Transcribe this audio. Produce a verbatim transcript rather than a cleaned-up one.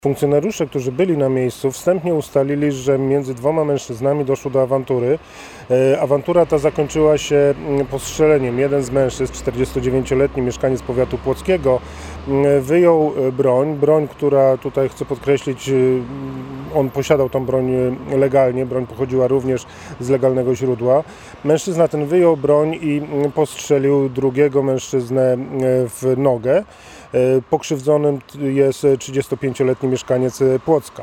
Funkcjonariusze, którzy byli na miejscu, wstępnie ustalili, że między dwoma mężczyznami doszło do awantury. Awantura ta zakończyła się postrzeleniem. Jeden z mężczyzn, czterdziestodziewięcioletni mieszkaniec powiatu płockiego, wyjął broń. Broń, która tutaj chcę podkreślić, on posiadał tą broń legalnie. Broń pochodziła również z legalnego źródła. Mężczyzna ten wyjął broń i postrzelił drugiego mężczyznę w nogę. Pokrzywdzonym jest trzydziestopięcioletni mieszkaniec Płocka.